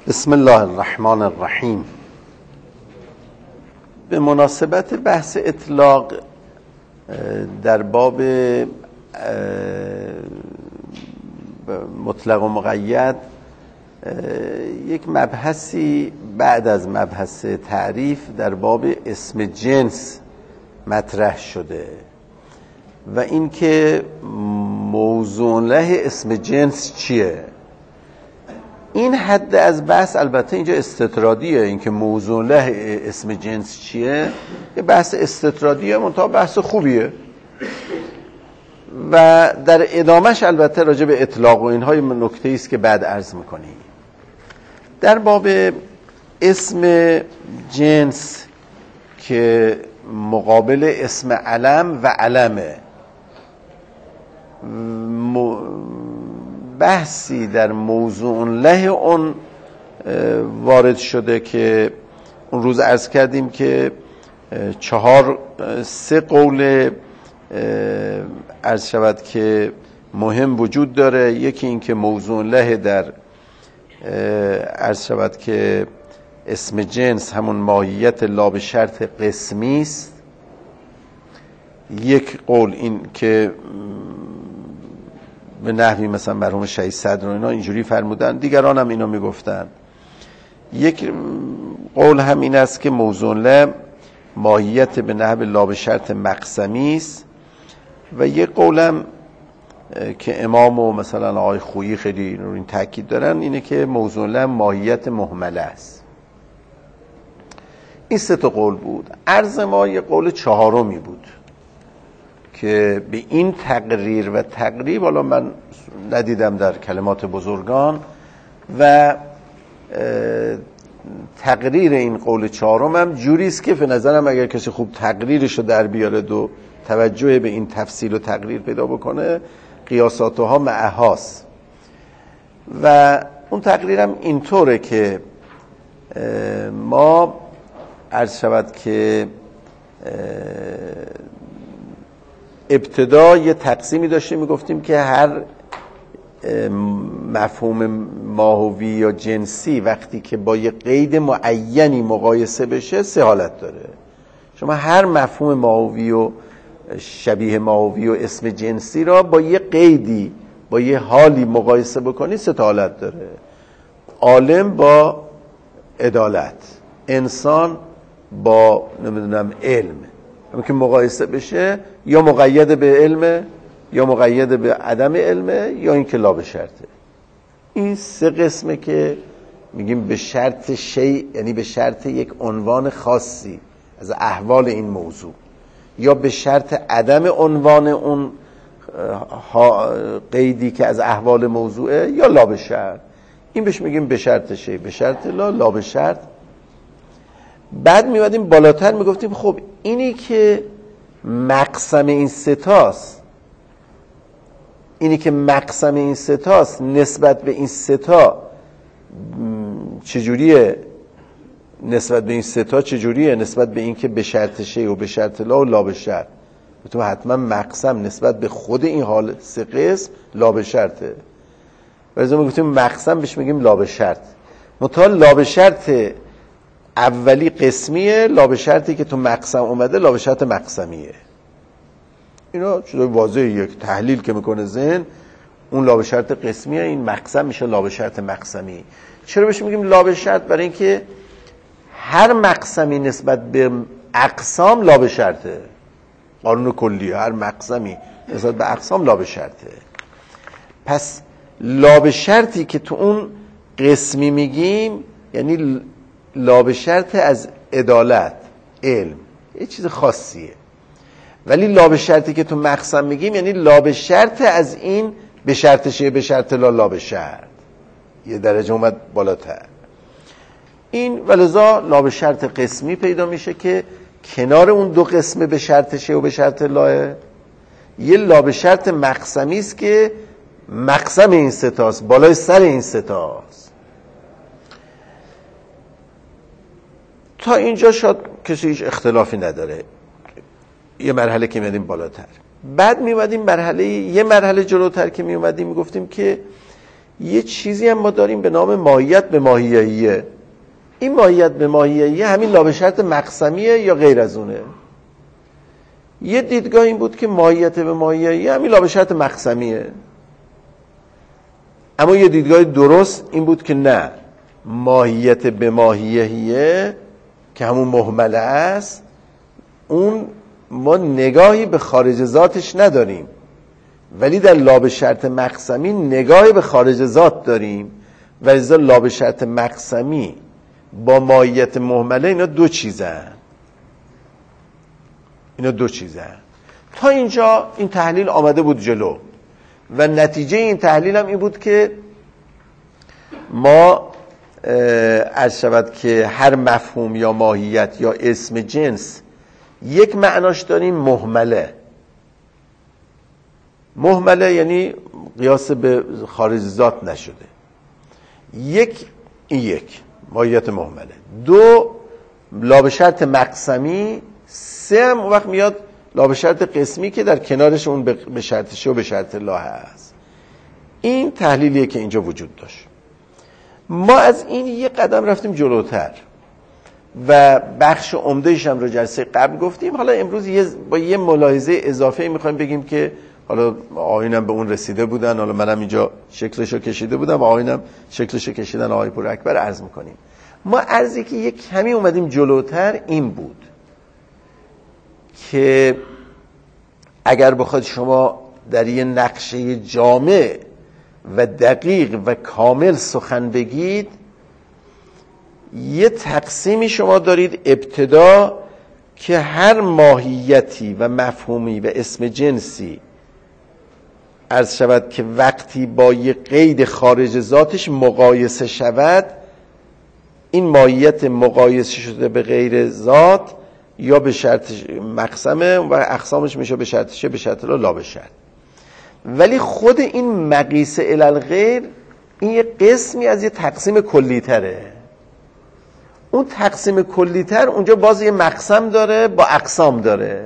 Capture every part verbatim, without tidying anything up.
بسم الله الرحمن الرحیم. به مناسبت بحث اطلاق در باب مطلق و مقید یک مبحثی بعد از مبحث تعریف در باب اسم جنس مطرح شده و اینکه موضوع له اسم جنس چیه. این حد از بحث البته اینجا استطرادیه، اینکه موضوع له اسم جنس چیه یه بحث استطرادیه، منتها بحث خوبیه و در ادامهش البته راجع به اطلاق و اینهای نکته‌ای است که بعد عرض می‌کنیم. در باب اسم جنس که مقابل اسم علم و علمه بحثی در موضوع له اون وارد شده که اون روز عرض کردیم که چهار سه قول عرض شود که مهم وجود داره. یکی این که موضوع له در عرض شود که اسم جنس همون ماهیت لا به شرط قسمی است. یک قول این که به نحوی مثلا مرحوم شهید صدر و اینا اینجوری فرمودن، دیگران هم اینو میگفتن. یک قول هم این است که موضوع له ماهیت به نحو لا به شرط مقسمی است و یک قولم که امام و مثلا آقای خویی خیلی رو این تاکید دارن اینه که موضوع له ماهیت مهمله است. این سه تا قول بود. عرض ما یک قول چهارمی بود که به این تقریر و تقریب حالا من ندیدم در کلمات بزرگان و تقریر این قول چهارم هم جوری است که به نظرم اگر کسی خوب تقریرش رو در بیاره و توجه به این تفصیل و تقریر پیدا بکنه قیاساتها معهاست. و اون تقریرم اینطوره که ما عرض شود که ابتدا یه تقسیمی داشتیم، میگفتیم که هر مفهوم ماهوی یا جنسی وقتی که با یه قید معینی مقایسه بشه سه حالت داره. شما هر مفهوم ماهوی و شبیه ماهوی و اسم جنسی را با یه قیدی با یه حالی مقایسه بکنی سه تا حالت داره. عالم با عدالت، انسان با نمیدونم علم، همون که مقایسه بشه یا مقید به علم یا مقید به عدم علمه یا این که لا به شرطه. این سه قسمه که میگیم به شرط شیء، یعنی به شرط یک عنوان خاصی از احوال این موضوع، یا به شرط عدم عنوان اون قیدی که از احوال موضوعه، یا لا به شرط. این بهش میگیم به شرط شیء، به شرط لا، لا به شرط. بعد میمدیم بالاتر میگفتیم خب اینی که مقسم این ستاست، اینی که مقسم این ستاست نسبت به این ستا چجوریه، نسبت به این ستا چجوریه، نسبت به این که به شرط شیء و به شرط لا و لا به شرط. تو حتما مقسم نسبت به خود این حال سه قسم لا به شرطه. ولی ما گفتیم مقسم بهش میگیم لا به شرط. منتها لا به شرط اولی قسمیه، لا به شرطی که تو مقسم اومده لا به شرط مقسمیه. اینا چیزای واضحه، یک تحلیل که میکنه ذهن اون لا به شرط قسمیه، این مقسم میشه لا به شرط مقسمی. چرا بهش میگیم لا به شرط؟ برای اینکه هر مقسمی نسبت به اقسام لا به شرطه. قانون کلیه، هر مقسمی نسبت به اقسام لا به شرطه. پس لا به شرطی که تو اون قسمی میگیم یعنی لا به شرط از عدالت، علم، یه چیز خاصیه. ولی لا به شرطی که تو مقسم میگیم یعنی لا به شرط از این به شرط شیء به شرط لا، لا به شرط، یه درجه اومد بالاتر. این ولذا لا به شرط قسمی پیدا میشه که کنار اون دو قسم به شرط شیء و به شرط لا یه لا به شرط مقسمی است که مقسم این ستاست، بالای سر این ستاست. تا اینجا شاید کسی هیچ اختلافی نداره، یه مرحله که میادیم بالاتر. بعد میومدیم مرحله یه مرحله جلوتر که میومدیم میگفتیم که یه چیزی هم ما داریم به نام ماهیت به ماهیهیه. این ماهیت به ماهیهیه همین لا به شرط مقسمیه یا غیر از اونه؟ یه دیدگاه این بود که ماهیت به ماهیهیه همین لا به شرط مقسمیه، اما یه دیدگاه درست این بود که نه، ماهیت به ماهیهیه که همون مهمله است، اون ما نگاهی به خارج ذاتش نداریم، ولی در لا به شرط مقسمی نگاهی به خارج ذات داریم و لذا لا به شرط مقسمی با ماهیت مهمله اینا دو چیزن. اینا دو چیزن. تا اینجا این تحلیل آمده بود جلو و نتیجه این تحلیل هم این بود که ما عرض شود که هر مفهوم یا ماهیت یا اسم جنس یک معناش داریم مهمله. مهمله یعنی قیاس به خارج ذات نشده. یک این یک ماهیت مهمله. دو لا به شرط مقسمی. سه هم وقت میاد لا به شرط قسمی که در کنارش اون به شرط شه و به شرط لا هست. این تحلیلیه که اینجا وجود داشت. ما از این یه قدم رفتیم جلوتر و بخش عمده‌اش هم رو جلسه قبل گفتیم. حالا امروز یه با یه ملاحظه اضافه میخوایم بگیم که حالا آقایونم به اون رسیده بودن، حالا منم اینجا شکلشو کشیده بودم، آقایونم شکلشو کشیدن، آقای پور اکبر عرض میکنیم. ما عرضی که یک کمی اومدیم جلوتر این بود که اگر بخواید شما در یه نقشه جامع و دقیق و کامل سخن بگید، یه تقسیمی شما دارید ابتدا که هر ماهیتی و مفهومی و اسم جنسی عرض شود که وقتی با یه قید خارج ذاتش مقایسه شود، این ماهیت مقایسه شده به غیر ذات یا به شرط مقسمه و اقسامش میشه به شرط شه به شرط لا لا به شرط. ولی خود این مقیس الی الغیر این یه قسمی از یه تقسیم کلی تره. اون تقسیم کلی تر اونجا باز یه مقسم داره با اقسام داره.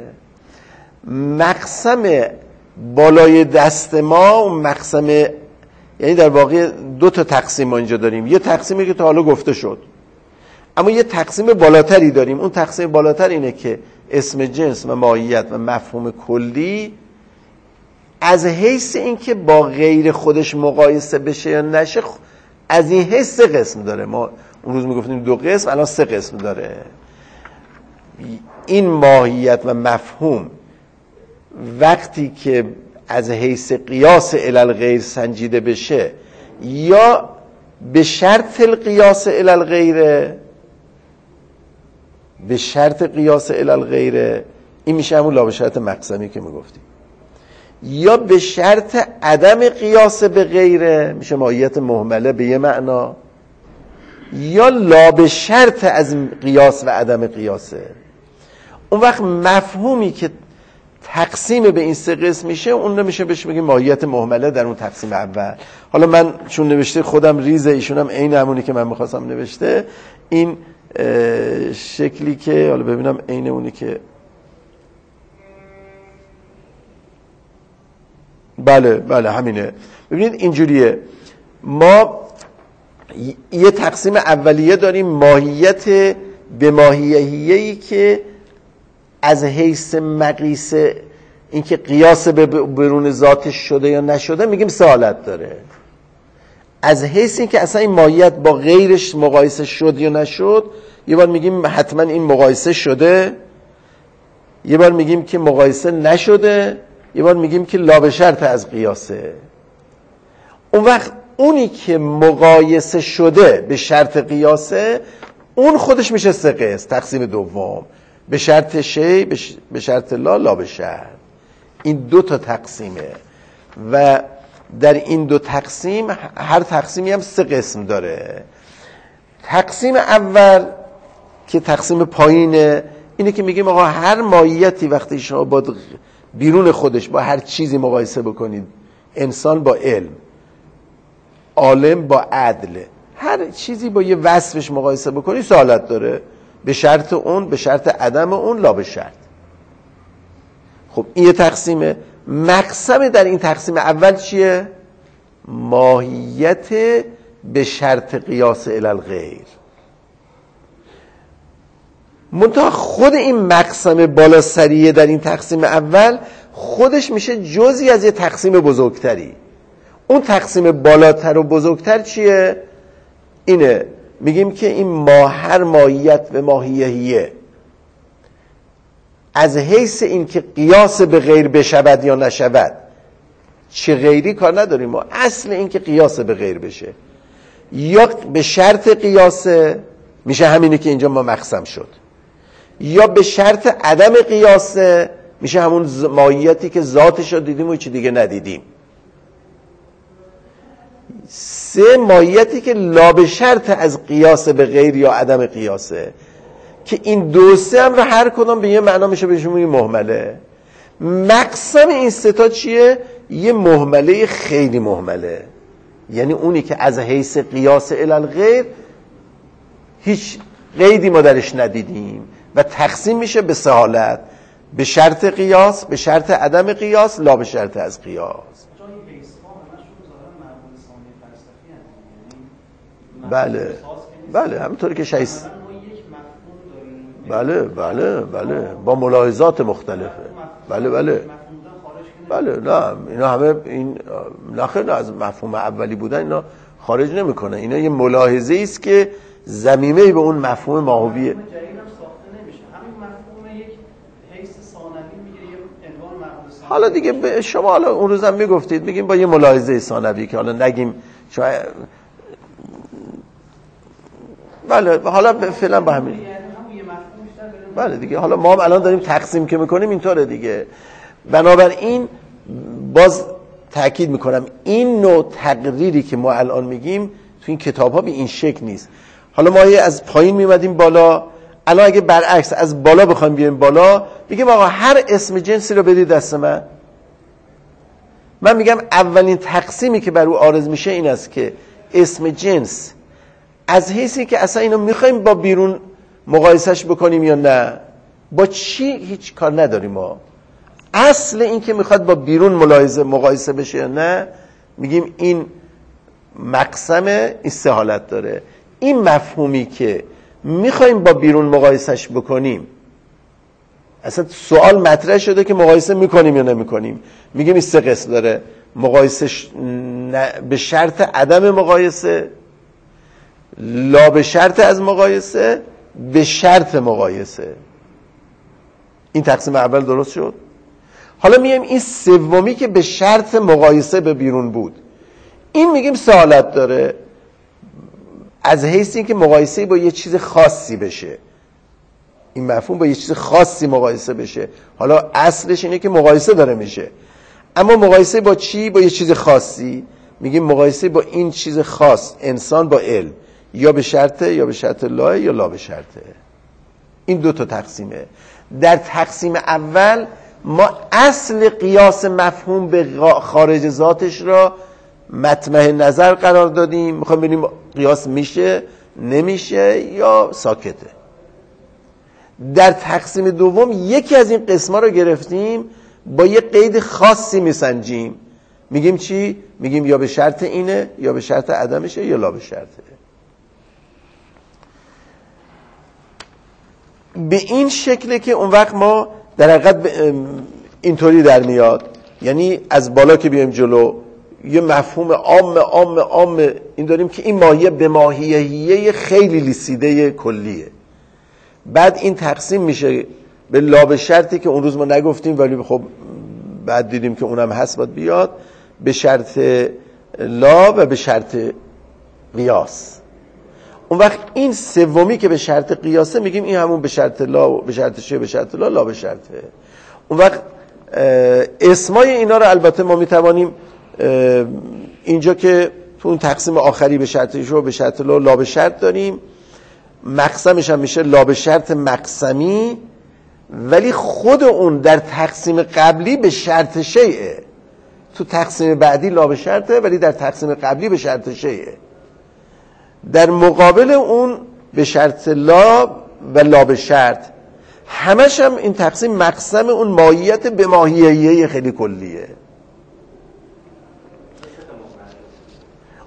مقسم بالای دست ما اون مقسم، یعنی در واقع دو تا تقسیم ما اینجا داریم. یه تقسیمی که تا حالا گفته شد، اما یه تقسیم بالاتری داریم. اون تقسیم بالاتر اینه که اسم جنس و ماهیت و مفهوم کلی از حیث این که با غیر خودش مقایسه بشه یا نشه، از این حیث سه قسم داره. ما اون روز میگفتیم دو قسم، الان سه قسم داره. این ماهیت و مفهوم وقتی که از حیث قیاس الی الغیر سنجیده بشه یا به شرط القیاس الی الغیر، به شرط قیاس الی الغیر، این میشه همون لا به شرط مقسمی که میگفتیم، یا به شرط عدم قیاس به غیره، میشه ماهیت مهمله به یه معنا، یا لا به شرط از قیاس و عدم قیاسه. اون وقت مفهومی که تقسیم به این سه قسم میشه، اون نمیشه بهش بگیم ماهیت مهمله در اون تقسیم اول. حالا من چون نوشته خودم ریزه، ایشون هم عین همونی که من میخواستم نوشته، این شکلی که حالا ببینم عین اونی که بله بله همینه. ببینید اینجوریه، ما یه تقسیم اولیه داریم ماهیت به ماهیهیه‌ای که از حیث مقیس این که قیاس به برون ذاتش شده یا نشده میگیم سه حالت داره. از حیث این که اصلا این ماهیت با غیرش مقایسه شد یا نشد، یه بار میگیم حتما این مقایسه شده، یه بار میگیم که مقایسه نشده، یه بار میگیم که لا به شرط از قیاسه. اون وقت اونی که مقایسه شده به شرط قیاسه، اون خودش میشه سه قسم. تقسیم دوم به شرط شی، به شرط لا، لا به شرط. این دو تا تقسیمه و در این دو تقسیم هر تقسیمی هم سه قسم داره. تقسیم اول که تقسیم پایینه، اینه که میگیم آقا هر ماهیتی وقتی شما با بیرون خودش با هر چیزی مقایسه بکنید، انسان با علم، عالم با عدل، هر چیزی با یه وصفش مقایسه بکنید سه حالت داره. به شرط اون، به شرط عدم اون، لا به شرط. خب این یه تقسیمه. مقسم در این تقسیم اول چیه؟ ماهیت به شرط قیاس الی الغیر. منتها خود این مقسم بالا سریه در این تقسیم اول خودش میشه جزئی از یه تقسیم بزرگتری. اون تقسیم بالاتر و بزرگتر چیه؟ اینه، میگیم که این ما هر ماهیت به ماهیهیه از حیث این که قیاس به غیر بشود یا نشود، چه غیری کار نداریم ما، اصل این که قیاس به غیر بشه یا به شرط قیاس میشه همینه که اینجا ما مقسم شد، یا به شرط عدم قیاس میشه همون ماهیتی که ذاتش رو دیدیم و چی دیگه ندیدیم. سه ماهیتی که لا به شرط از قیاس به غیر یا عدم قیاسه که این دو سه هم رو هر کدام به یه معنا میشه بهشون میگیم مهمله. مقسم این سه تا چیه؟ یه مهمله خیلی مهمله، یعنی اونی که از حیث قیاس الی الغیر هیچ قیدی ما درش ندیدیم و تقسیم میشه به سه حالت: به شرط قیاس، به شرط عدم قیاس، لا به شرط از قیاس. بله بله همونطوری که شایست. بله بله بله با ملاحظات مختلفه. بله بله بله نه اینا همه این نه خیلی از مفهوم اولی بودن اینا خارج نمیکنه، اینا یه ملاحظه است که ضمیمه به اون مفهوم ماهویه. حالا دیگه شما حالا اون روزم میگفتید میگیم با یه ملاحظه ثانوی که حالا نگیم شاید بله حالا فعلا با همین بله دیگه. حالا ما هم الان داریم تقسیم که میکنیم اینطوره دیگه. بنابراین باز تأکید میکنم این نوع تقریری که ما الان میگیم تو این کتاب ها به این شکل نیست. حالا ما از پایین میمدیم بالا، الان اگه برعکس از بالا بخوایم بیایم بالا میگیم آقا هر اسم جنسی رو بدید دست من. من میگم اولین تقسیمی که بر او عارض میشه این است که اسم جنس از حیثی که اصلا اینو میخوایم با بیرون مقایسش بکنیم یا نه، با چی هیچ کار نداریم ما. اصل این که میخواد با بیرون ملاحظه مقایسه بشه یا نه، میگیم این مقسم این سه حالت داره. این مفهومی که میخوایم با بیرون مقایسش بکنیم، اصلا سوال مطرح شده که مقایسه میکنیم یا نمیکنیم، میگیم این سه قسم داره: مقایسه به شرط عدم مقایسه، لا به شرط از مقایسه، به شرط مقایسه. این تقسیم اول درست شد. حالا میگیم این سومی که به شرط مقایسه به بیرون بود، این میگیم سه حالت داره از حیث این که مقایسه با یه چیز خاصی بشه. این مفهوم با یه چیز خاصی مقایسه بشه. حالا اصلش اینه که مقایسه داره میشه، اما مقایسه با چی؟ با یه چیز خاصی. میگیم مقایسه با این چیز خاص، انسان با علم، یا به شرطه یا به شرط لا یا لا به شرطه. این دو تا تقسیمه. در تقسیم اول ما اصل قیاس مفهوم به خارج ذاتش را مطمع نظر قرار دادیم، میخوایم ببینیم قیاس میشه نمیشه یا ساکته. در تقسیم دوم یکی از این قسم‌ها رو گرفتیم، با یه قید خاصی میسنجیم، میگیم چی؟ میگیم یا به شرط اینه یا به شرط عدمشه یا لا به شرطه. به این شکله که اون وقت ما در حقیقت اینطوری در میاد، یعنی از بالا که بیایم جلو یه مفهوم عام عام عام این داریم که این ماهیه به ماهیهیه خیلی لیسیده کلیه. بعد این تقسیم میشه به لا به شرطی که اون روز ما نگفتیم ولی خب بعد دیدیم که اونم هست باید بیاد، به شرط لا و به شرط قیاس. اون وقت این سومی که به شرط قیاسه میگیم این همون به شرط لا، به شرط شه، به شرط لا، لا به شرطه. اون وقت اسمای اینا رو البته ما میتوانیم اینجا که تو اون تقسیم آخری به شرط شو، به شرط لا، لا به شرط داریم، مقسمش هم میشه لا به شرط مقسمی، ولی خود اون در تقسیم قبلی به شرط شیعه، تو تقسیم بعدی لا به شرطه ولی در تقسیم قبلی به شرط شیعه. در مقابل اون به شرط لا و لا به شرط، همش هم این تقسیم مقسم اون ماهیت به ماهیهیه خیلی کلیه.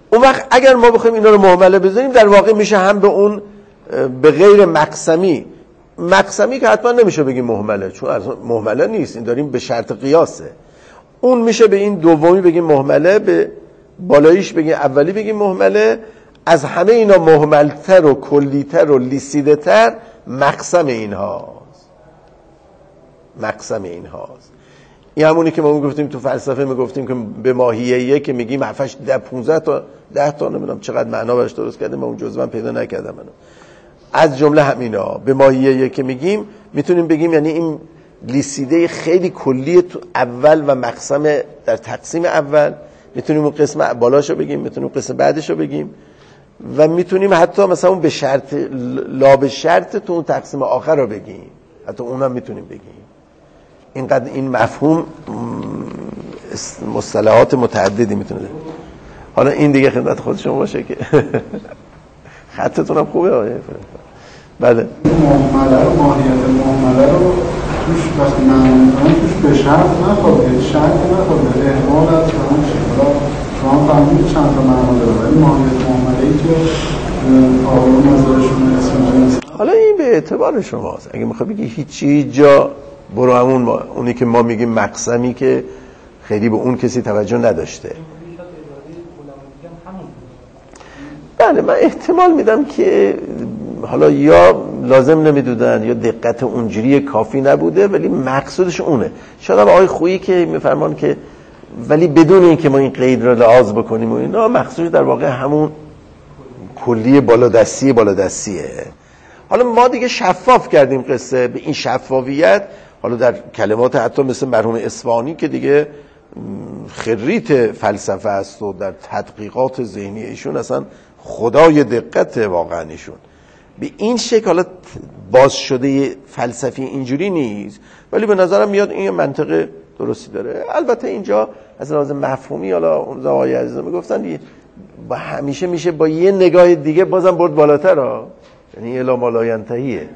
اون وقت اگر ما بخوایم اینا رو مهمله بذاریم در واقع میشه هم به اون به غیر مقسمی، مقسمی که حتما نمیشه بگیم مهمله چون مهمله نیست، این داریم به شرط قیاسه، اون میشه به این دومی بگیم مهمله، به بالاییش بگیم اولی بگیم مهمله. از همه اینا مهملتر و کلیتر و لیسیده تر مقسم اینهاست، مقسم اینهاست. این همونی که ما میگفتیم تو فلسفه، میگفتیم که به ماهیه یک که میگیم هفتش ده پونزده تا ده تا نمیدونم چقدر معنا براش درست کردیم، من اون جزء من پیدا نکردم منو. از جمله همینا به ماهیه یک که میگیم میتونیم بگیم یعنی این لیسیده خیلی کلیه تو اول و مقسم در تقسیم اول، میتونیم اون قسم بالاشو بگیم، میتونیم قسم بعدشو بگیم و میتونیم حتی مثلا اون به شرط لا به شرط تو اون تقسیم آخر رو بگیم، حتی اونم میتونیم بگیم. اینقدر این مفهوم مصطلحات متعددی میتونه ده. حالا این دیگه خدمت خود شما باشه که خطتون هم خوبه آقای بله. مهمله رو ماهیت مهمله رو توش وقتی معنی میکنم توش به شرط نخواد، شرط نخواد، احوال از همون شکلا شما فهمید چند تا معنا داره، ولی ماهیت مهمله‌ای که آقایون نظرشون اسم جنس. حالا این به اعتبار شماست. اگه میخوای بگی هیچی جا برو همون ما. اونی که ما میگیم مقسمی که خیلی به اون کسی توجه نداشته. بله من احتمال میدم که حالا یا لازم نمیدودن یا دقت اونجوری کافی نبوده، ولی مقصودش اونه. شاید آقای خویی که میفرمان که ولی بدون این که ما این قید را لحاظ بکنیم و اینا، مقصودش در واقع همون کلی بالادستی بالادستیه. حالا ما دیگه شفاف کردیم قصه به این شفافیت، حالا در کلمات حتی مثل مرحوم اصفهانی که دیگه خریت فلسفه است و در تدقیقات ذهنی ایشون اصلا خدای دقت واقعا ایشون به این شکل حالا باز شده فلسفی اینجوری نیست، ولی به نظرم میاد این منطق درستی داره. البته اینجا از لحاظ مفهومی حالا اون آقای عزیز میگفتن با همیشه میشه با یه نگاه دیگه بازم برد بالاتر ها، یعنی الا ما لا ینتهیه.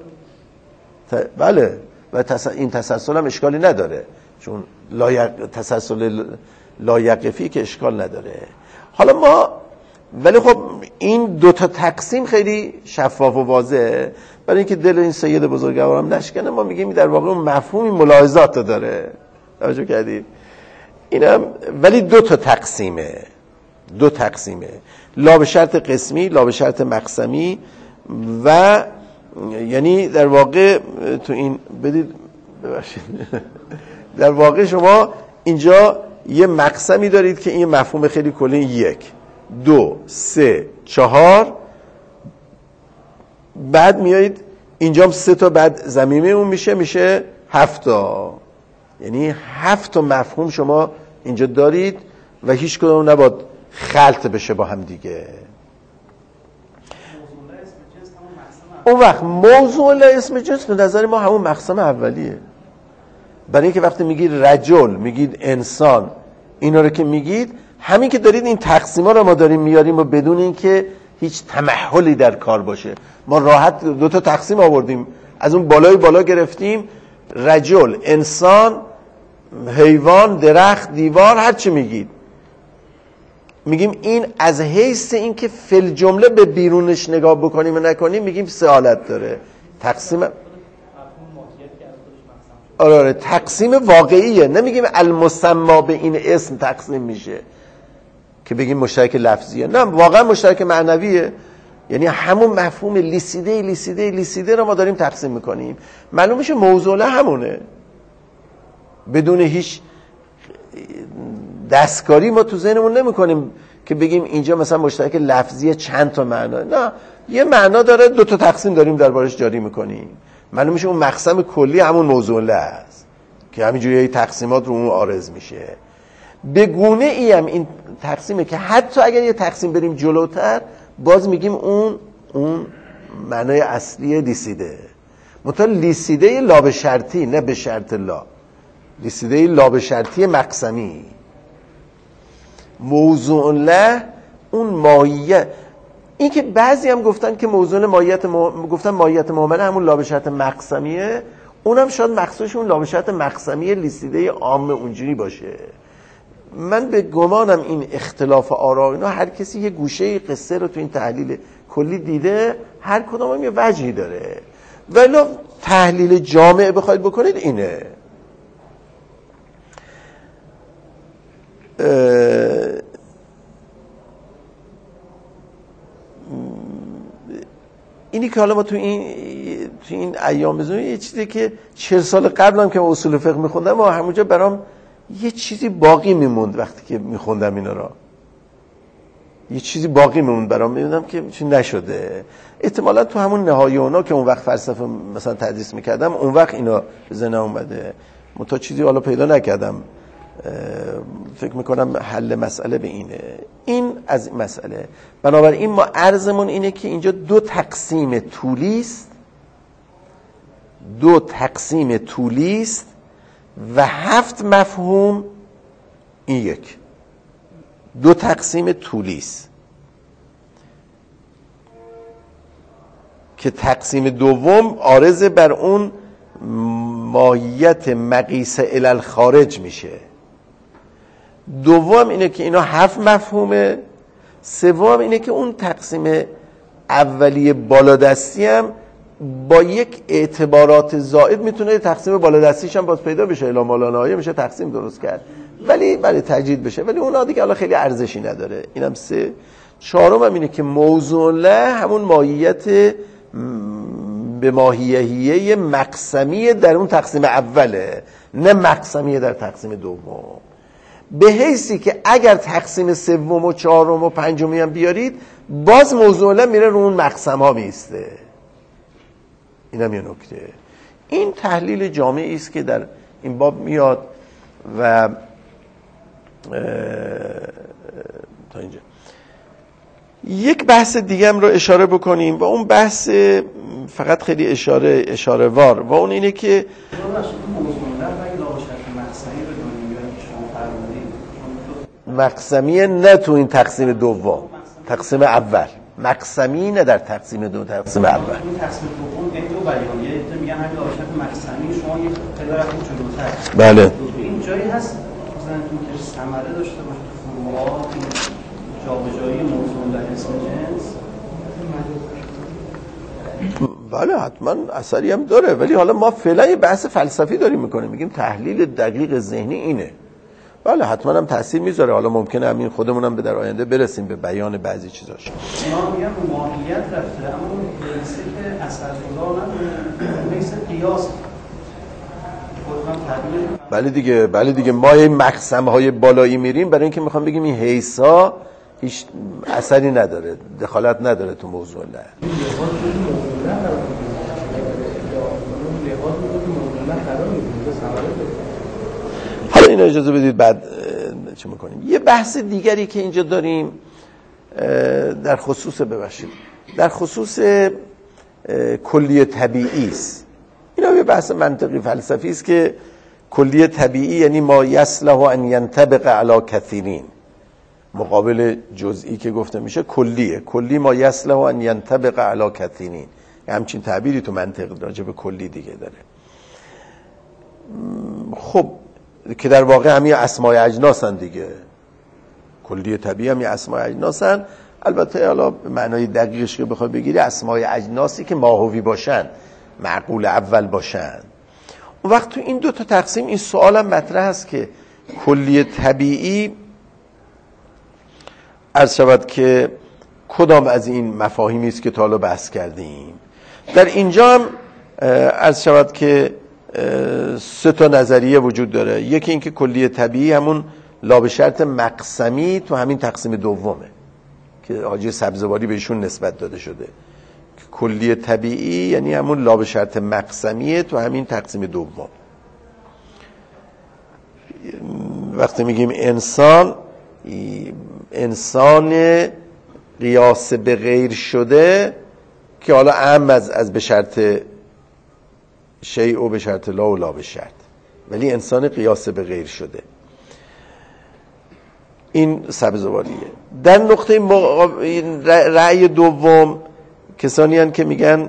بله و تس... این تسلسل هم اشکالی نداره چون لایق... تسلسل لایقفی که اشکال نداره. حالا ما ولی خب این دوتا تقسیم خیلی شفاف و واضحه، برای اینکه دل این سید بزرگوارم نشکنه ما میگیم در واقع اون مفهومی ملاحظات داره. توجه کردید؟ اینم ولی دو تا تقسیمه، دو تقسیمه، لا به شرط قسمی، لا به شرط مقسمی. و یعنی در واقع تو این بدید ببخشید در واقع شما اینجا یه مقسمی دارید که این مفهوم خیلی کلی، یک دو سه چهار، بعد میایید اینجا سه تا بعد ضمیمه اون میشه میشه هفت تا، یعنی هفت تا مفهوم شما اینجا دارید و هیچ کدوم نباید خلط بشه با هم دیگه. اون وقت موضوع اسم جنس به نظر ما همون مقسم اولیه، برای اینکه وقتی میگید رجل میگید انسان، اینا رو که میگید همین که دارید این تقسیما رو ما داریم میاریم و بدون اینکه هیچ تمحلی در کار باشه. ما راحت دو تا تقسیم آوردیم، از اون بالای بالا گرفتیم رجل، انسان، حیوان، درخت، دیوار، هر چی میگید میگیم این از حیث این که فل جمله به بیرونش نگاه بکنیم و نکنیم میگیم سه حالت داره. تقسیم آره آره تقسیم واقعیه، نمیگیم المسما به این اسم تقسیم میشه که بگیم مشترک لفظیه، نه واقعا مشترک معنویه. یعنی همون مفهوم لیسیده لیسیده لیسیده رو ما داریم تقسیم میکنیم. معلوم میشه موضوع همونه، بدون هیچ دستکاری ما تو ذهنمون نمیکنیم که بگیم اینجا مثلا مشترک لفظیه چند تا معنا، نه یه معنا داره دو تا تقسیم داریم دربارش جاری میکنیم. معلوم میشه اون مقسم کلی همون موضوع است که همینجوری تقسیمات رو اون عارض میشه. به گونه ای هم این تقسیمه که حتی اگر یه تقسیم بریم جلوتر باز میگیم اون اون معنای اصلی لیسیده، مثلا لیسیده لا به شرطی، نه به شرط لا، لیسیده لا به شرطی مقسمی. موضوع له اون ماهیت، این که بعضی هم گفتن که موضوع ماهیت مح... گفتن ماهیت مهمله همون لا به شرط مقسمیه، اونم شاید مقصودش اون لا به شرط مقسمی لیسیده عام اونجوری باشه. من به گمانم این اختلاف آرا اینا هر کسی یه گوشه قصه رو تو این تحلیل کلی دیده، هر کدوم هم یه وجهی داره، ولی تحلیل جامع بخواید بکنید اینه. اینی که حالا ما تو این تو این ایام بزنیم یه چیزی که چهل سال قبل هم که ما اصول فقه میخوندم و همونجا برام یه چیزی باقی میموند وقتی که میخوندم اینا را، یه چیزی باقی میموند برام، میدونم که چی نشده. احتمالا تو همون نهایی اونا که اون وقت فلسفه مثلا تدریس میکردم اون وقت اینا به ذهنم اومده، منتها چیزی حالا پیدا نکردم. فکر میکنم حل مسئله به اینه. این از این مسئله. بنابراین ما عرضمون اینه که اینجا دو تقسیم طولی است، دو تقسیم طولی است و هفت مفهوم. این یک دو تقسیم طولی است که تقسیم دوم عارض بر اون ماهیت مقیس الی الخارج میشه. دوم اینه که اینا هفت مفهومه. سوم اینه که اون تقسیم اولیه بالادستی هم با یک اعتبارات زائد میتونه تقسیم بالادستیش هم باز پیدا بشه، الا مالانایه میشه تقسیم درست کرد، ولی برای تجدید بشه، ولی اونا دیگه حالا خیلی ارزشی نداره. اینم سه. چهارم هم اینه که موضوع له همون ماهیت به ماهیهیه مقسمیه در اون تقسیم اوله، نه مقسمیه در تقسیم دوم، به حیثی که اگر تقسیم سوم و چهارم و پنجمی هم بیارید باز موضوع له میره رو اون مقسم ها میسته. اینم یه نکته. این تحلیل جامعی است که در این باب میاد و تا اینجا یک بحث دیگه هم رو اشاره بکنیم و اون بحث فقط خیلی اشاره اشاره وار و اون اینه که مقسمیه نه تو این تقسیم دوم، تقسیم اول مقسمی نه در تقسیم دو، تقسیم اول. این تقسیم دوم این دو بیانیه تو میگن همین داشت مقسمی شما یک پدرت جلوتر. بله. این جایی هست مثلا تو که ثمره داشته باشه تو فروعات جابجایی موضوع در اسم جنس. بله حتما اثری هم داره، ولی حالا ما فعلا یه بحث فلسفی داریم میکنیم، میگیم تحلیل دقیق ذهنی اینه. بله حتما هم تاثیر میذاره. حالا ممکنه همین خودمونم به در آینده برسیم به بیان بعضی چیزاش. ما میگم ماهیت رفته، اما اون حیثی که اثر خدا نداره، حیث قیاس. بله دیگه، بله دیگه ما این مقسم های بالایی میریم برای اینکه میخوام بگیم این حیثا هیچ اثری نداره، دخالت نداره تو موضوع. نه حالا این اجازه بدید بعد چه میکنیم. یه بحث دیگری که اینجا داریم در خصوص ببخشید در خصوص کلیه طبیعی است. اینا یه بحث منطقی فلسفی است که کلیه طبیعی یعنی ما یصلح ان ینطبق علی کثیرین، مقابل جزئی که گفته میشه کلیه، کلی ما یصلح ان ینطبق علی کثیرین، همچین تعبیری تو منطق راجع به کلی دیگه داره. خب که در واقع هم یه اسمای اجناسن دیگه، کلیه طبیعی هم یه اسمای اجناسن. البته حالا به معنای دقیقش که بخوای بگیری اسمای اجناسی که ماهوی باشن، معقول اول باشن. اون وقت تو این دو تا تقسیم این سوال هم مطرح است که کلیه طبیعی عرض شود که کدام از این مفاهیمی است که تا حالا بحث کردیم. در اینجا هم عرض شود که سه تا نظریه وجود داره. یکی این که کلیه طبیعی همون لابه شرط مقسمی تو همین تقسیم دومه که حاجی سبزواری بهشون نسبت داده شده. کلیه طبیعی یعنی همون لابه شرط مقسمیه تو همین تقسیم دوم. وقتی میگیم انسان، انسان قیاس به غیر شده که حالا اهم از از به شرط شیء و به شرط لا و لا به شرط، ولی انسان قیاس به غیر شده، این سبزواریه. در نقطه رأی دوم کسانی هستند که میگن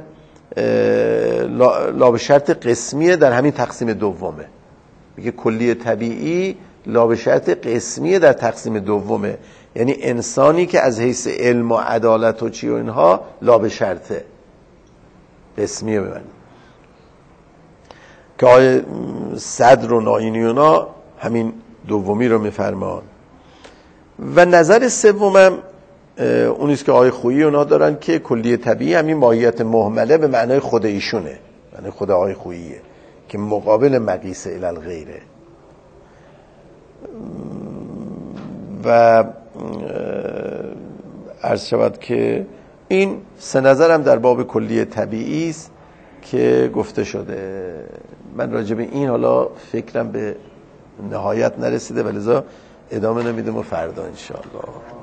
لا به شرط قسمیه در همین تقسیم دومه، میگه کلیه طبیعی لا به شرط قسمیه در تقسیم دومه، یعنی انسانی که از حیث علم و عدالت و چی و اینها لا به شرطه، قسمیه ببینید که آیه صدر و ناینیونا همین دومی رو میفرمان. و نظر سومم اونیست که آیه خویی اونا دارن که کلیه طبیعی همین ماهیت مهمله به معنای خود ایشونه، یعنی خود آیه خوییه که مقابل مقیس الی غیره. و عرض شود که این سه نظرم در باب کلیه طبیعی است که گفته شده. من راجع به این حالا فکرم به نهایت نرسیده، ولذا ادامه نمیدم و فردا انشاءالله.